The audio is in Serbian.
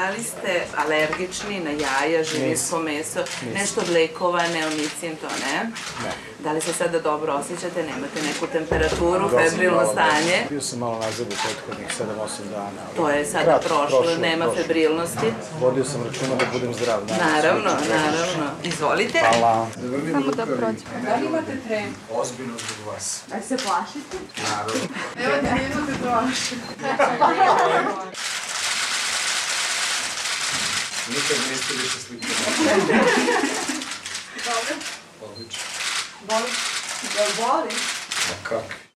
Da li ste alergični na jaja, živinsko meso, nešto od lekova, neomicin, to ne? Ne. Da li se sada dobro osjećate, nemate neku temperaturu, febrilno stanje? Bio sam malo nazad u prethodnih 7-8 dana. To je sada prošlo, nema febrilnosti? Vodio sam računa da budem zdrav. Naravno, naravno. Izvolite. Hvala. Samo da prođemo. Da li imate trem? Ozbiljno zbog vas. Da li se plašite? Naravno. Evo da imate to vaše. Nikad niste više slikali. Dobro. Odlično. Boli? Jel boli? A kako?